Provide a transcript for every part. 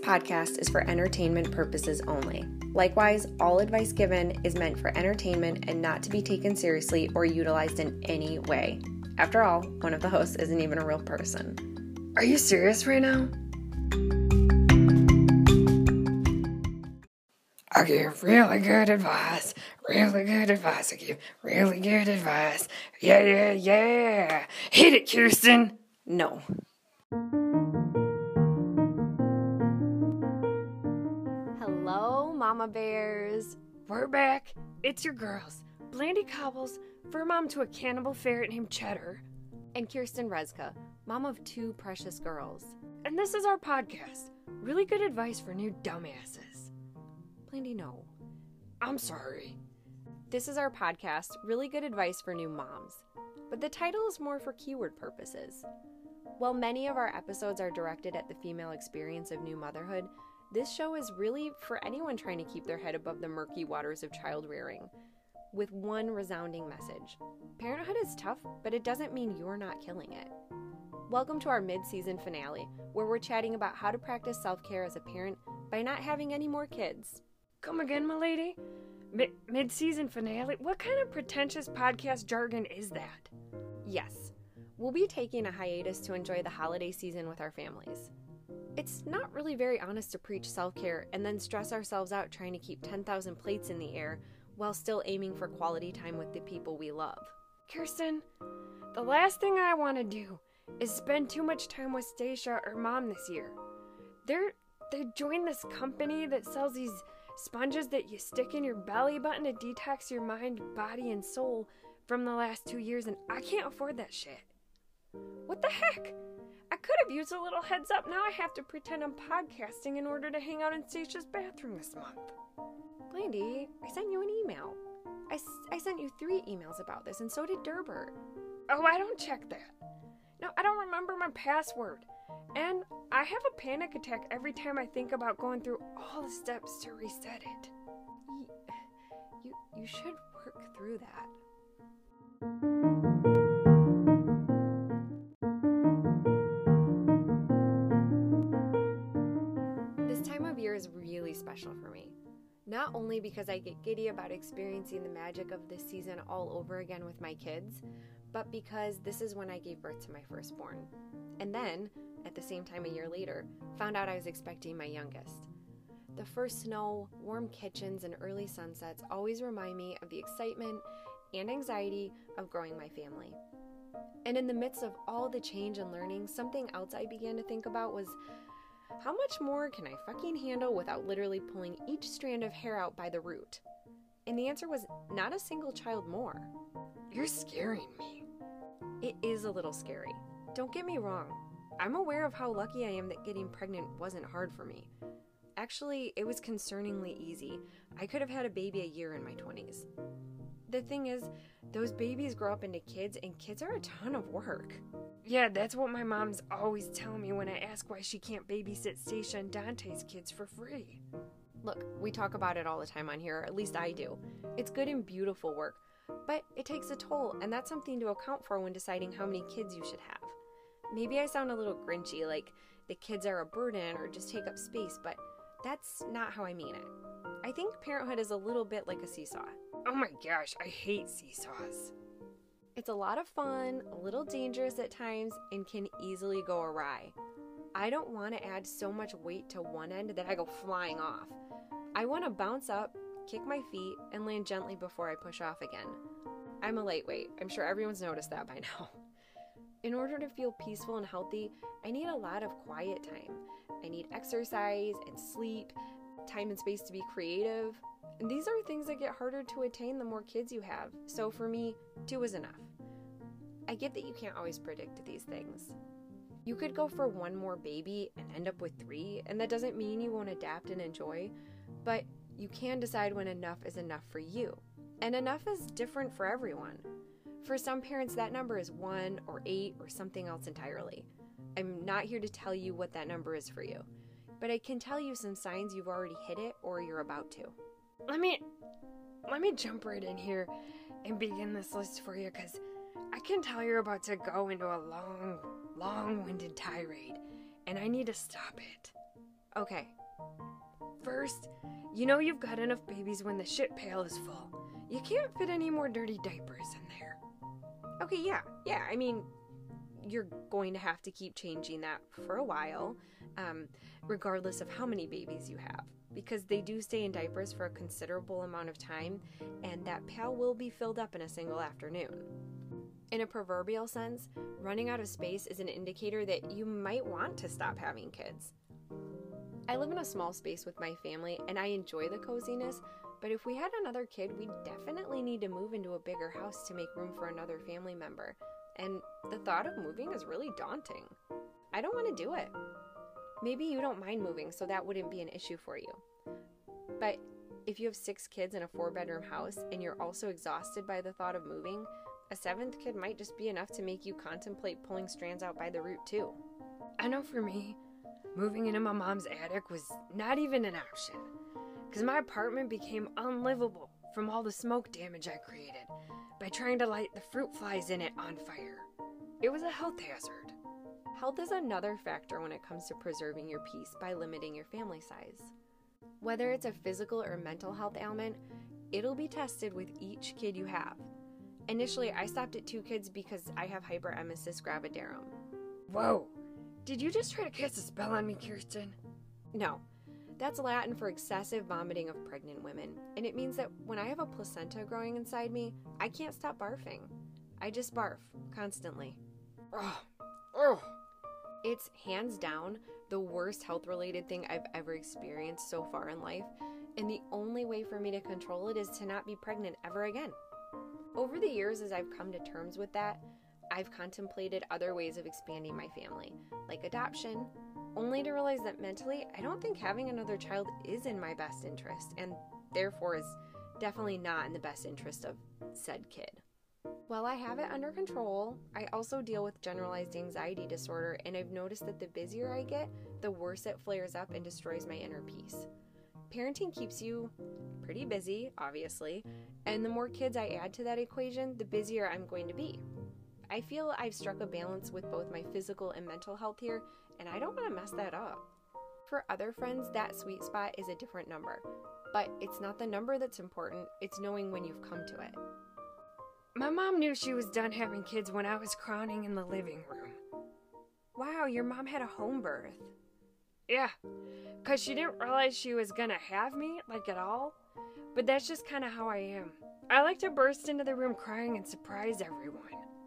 podcast is for entertainment purposes only. Likewise, all advice given is meant for entertainment and not to be taken seriously or utilized in any way. After all, one of the hosts isn't even a real person. Are you serious right now? I give really good advice. I give really good advice. Yeah. Hit it, Kirsten. No. Hello, Mama Bears. We're back. It's your girls, Blandy Cobbles, fur mom to a cannibal ferret named Cheddar, and Kirsten Rezka, mom of two precious girls. And this is our podcast, Really Good Advice for New Dumbasses. Blandy, no. I'm sorry. This is our podcast, Really Good Advice for New Moms, but the title is more for keyword purposes. While many of our episodes are directed at the female experience of new motherhood, this show is really for anyone trying to keep their head above the murky waters of child rearing, with one resounding message. Parenthood is tough, but it doesn't mean you're not killing it. Welcome to our mid-season finale, where we're chatting about how to practice self-care as a parent by not having any more kids. Come again, my lady? Mid-season finale? What kind of pretentious podcast jargon is that? Yes, we'll be taking a hiatus to enjoy the holiday season with our families. It's not really very honest to preach self-care and then stress ourselves out trying to keep 10,000 plates in the air while still aiming for quality time with the people we love. Kirsten, the last thing I want to do is spend too much time with Stacia or Mom this year. They joined this company that sells these sponges that you stick in your belly button to detox your mind, body, and soul from the last 2 years, and I can't afford that shit. What the heck? I could have used a little heads up. Now I have to pretend I'm podcasting in order to hang out in Stacia's bathroom this month. Blandy, I sent you an email. I sent you 3 emails about this, and so did Durbert. Oh, I don't check that. No, I don't remember my password. And I have a panic attack every time I think about going through all the steps to reset it. You should work through that. This time of year is really special for me. Not only because I get giddy about experiencing the magic of this season all over again with my kids, but because this is when I gave birth to my firstborn. And then, at the same time a year later, found out I was expecting my youngest. The first snow, warm kitchens, and early sunsets always remind me of the excitement and anxiety of growing my family. And in the midst of all the change and learning, something else I began to think about was, how much more can I fucking handle without literally pulling each strand of hair out by the root? And the answer was not a single child more. You're scaring me. It is a little scary. Don't get me wrong. I'm aware of how lucky I am that getting pregnant wasn't hard for me. Actually, it was concerningly easy. I could have had a baby a year in my 20s. The thing is, those babies grow up into kids, and kids are a ton of work. Yeah, that's what my mom's always telling me when I ask why she can't babysit Stacia and Dante's kids for free. Look, we talk about it all the time on here, at least I do. It's good and beautiful work, but it takes a toll, and that's something to account for when deciding how many kids you should have. Maybe I sound a little grinchy, like the kids are a burden or just take up space, but that's not how I mean it. I think parenthood is a little bit like a seesaw. Oh my gosh, I hate seesaws. It's a lot of fun, a little dangerous at times, and can easily go awry. I don't want to add so much weight to one end that I go flying off. I want to bounce up, kick my feet, and land gently before I push off again. I'm a lightweight. I'm sure everyone's noticed that by now. In order to feel peaceful and healthy, I need a lot of quiet time. I need exercise and sleep, time and space to be creative. And these are things that get harder to attain the more kids you have. So for me, 2 is enough. I get that you can't always predict these things. You could go for 1 more baby and end up with 3, and that doesn't mean you won't adapt and enjoy, but you can decide when enough is enough for you. And enough is different for everyone. For some parents, that number is 1 or 8 or something else entirely. I'm not here to tell you what that number is for you, but I can tell you some signs you've already hit it or you're about to. Let me jump right in here and begin this list for you, because I can tell you're about to go into a long-winded tirade, and I need to stop it. Okay. First, you know you've got enough babies when the shit pail is full. You can't fit any more dirty diapers in there. Okay, yeah. I mean, you're going to have to keep changing that for a while, regardless of how many babies you have, because they do stay in diapers for a considerable amount of time, and that pail will be filled up in a single afternoon. In a proverbial sense, running out of space is an indicator that you might want to stop having kids. I live in a small space with my family, and I enjoy the coziness, but if we had another kid, we'd definitely need to move into a bigger house to make room for another family member. And the thought of moving is really daunting. I don't want to do it. Maybe you don't mind moving, so that wouldn't be an issue for you. But if you have 6 kids in a 4-bedroom house and you're also exhausted by the thought of moving, a 7th kid might just be enough to make you contemplate pulling strands out by the root too. I know for me, moving into my mom's attic was not even an option, because my apartment became unlivable from all the smoke damage I created by trying to light the fruit flies in it on fire. It was a health hazard. Health is another factor when it comes to preserving your peace by limiting your family size. Whether it's a physical or mental health ailment, it'll be tested with each kid you have. Initially, I stopped at 2 kids because I have hyperemesis gravidarum. Whoa! Did you just try to cast a spell on me, Kirsten? No. That's Latin for excessive vomiting of pregnant women, and it means that when I have a placenta growing inside me, I can't stop barfing. I just barf, constantly. Oh. It's hands down the worst health-related thing I've ever experienced so far in life, and the only way for me to control it is to not be pregnant ever again. Over the years, as I've come to terms with that, I've contemplated other ways of expanding my family, like adoption, only to realize that mentally, I don't think having another child is in my best interest, and therefore is definitely not in the best interest of said kid. While I have it under control, I also deal with generalized anxiety disorder, and I've noticed that the busier I get, the worse it flares up and destroys my inner peace. Parenting keeps you pretty busy, obviously, and the more kids I add to that equation, the busier I'm going to be. I feel I've struck a balance with both my physical and mental health here, and I don't want to mess that up. For other friends, that sweet spot is a different number, but it's not the number that's important, it's knowing when you've come to it. My mom knew she was done having kids when I was crowning in the living room. Wow, your mom had a home birth. Yeah, because she didn't realize she was going to have me, like at all. But that's just kind of how I am. I like to burst into the room crying and surprise everyone.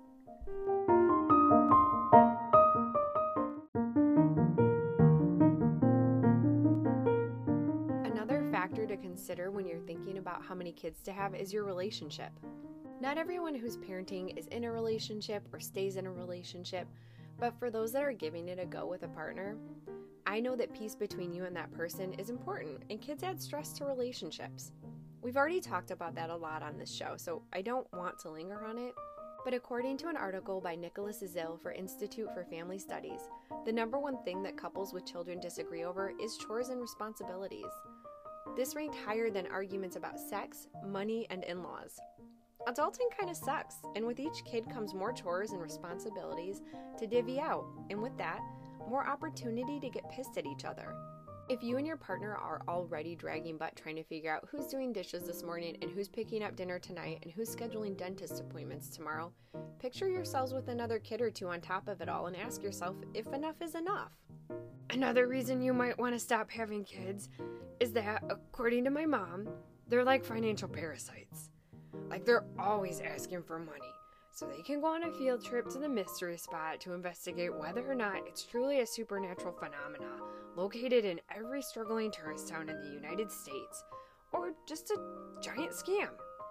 Another factor to consider when you're thinking about how many kids to have is your relationship. Not everyone who's parenting is in a relationship or stays in a relationship, but for those that are giving it a go with a partner, I know that peace between you and that person is important, and kids add stress to relationships. We've already talked about that a lot on this show, so I don't want to linger on it, but according to an article by Nicholas Azil for Institute for Family Studies, the number one thing that couples with children disagree over is chores and responsibilities. This ranked higher than arguments about sex, money, and in-laws. Adulting kind of sucks, and with each kid comes more chores and responsibilities to divvy out, and with that, more opportunity to get pissed at each other. If you and your partner are already dragging butt trying to figure out who's doing dishes this morning and who's picking up dinner tonight and who's scheduling dentist appointments tomorrow, picture yourselves with another kid or 2 on top of it all and ask yourself if enough is enough. Another reason you might want to stop having kids is that, according to my mom, they're like financial parasites. Like, they're always asking for money, so they can go on a field trip to the mystery spot to investigate whether or not it's truly a supernatural phenomenon located in every struggling tourist town in the United States, or just a giant scam.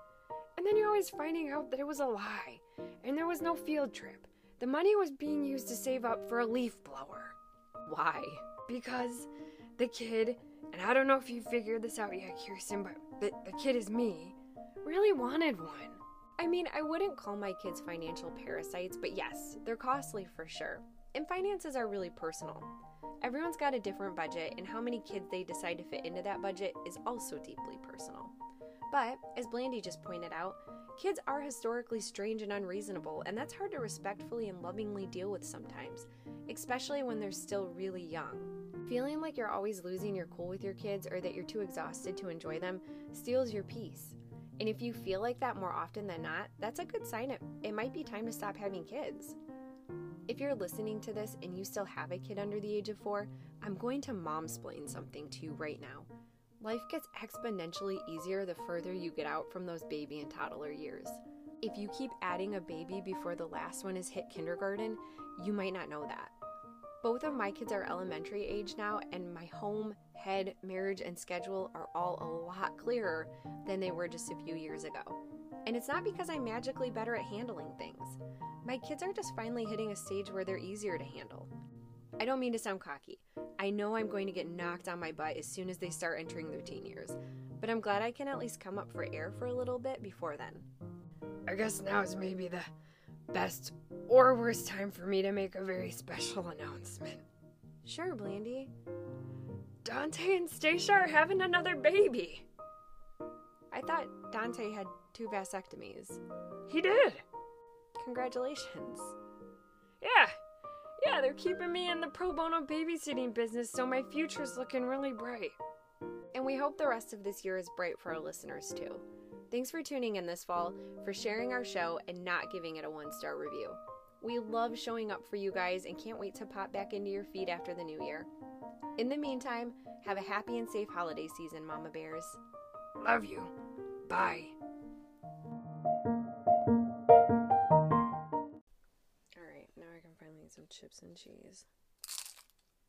And then you're always finding out that it was a lie, and there was no field trip. The money was being used to save up for a leaf blower. Why? Because the kid, and I don't know if you figured this out yet, Kirsten, but the kid is me, really wanted one. I mean, I wouldn't call my kids financial parasites, but yes, they're costly for sure. And finances are really personal. Everyone's got a different budget, and how many kids they decide to fit into that budget is also deeply personal. But, as Blandy just pointed out, kids are historically strange and unreasonable, and that's hard to respectfully and lovingly deal with sometimes, especially when they're still really young. Feeling like you're always losing your cool with your kids or that you're too exhausted to enjoy them steals your peace. And if you feel like that more often than not, that's a good sign it might be time to stop having kids. If you're listening to this and you still have a kid under the age of 4, I'm going to momsplain something to you right now. Life gets exponentially easier the further you get out from those baby and toddler years. If you keep adding a baby before the last one has hit kindergarten, you might not know that. Both of my kids are elementary age now, and my home, head, marriage, and schedule are all a lot clearer than they were just a few years ago. And it's not because I'm magically better at handling things. My kids are just finally hitting a stage where they're easier to handle. I don't mean to sound cocky. I know I'm going to get knocked on my butt as soon as they start entering their teen years, but I'm glad I can at least come up for air for a little bit before then. I guess now is maybe the best or worst time for me to make a very special announcement. Sure, Blandy. Dante and Stacia are having another baby. I thought Dante had 2 vasectomies. He did. Congratulations. Yeah, they're keeping me in the pro bono babysitting business, so my future's looking really bright. And we hope the rest of this year is bright for our listeners too. Thanks for tuning in this fall, for sharing our show and not giving it a 1-star review. We love showing up for you guys and can't wait to pop back into your feed after the new year. In the meantime, have a happy and safe holiday season, Mama Bears. Love you. Bye. Alright, now I can finally eat some chips and cheese.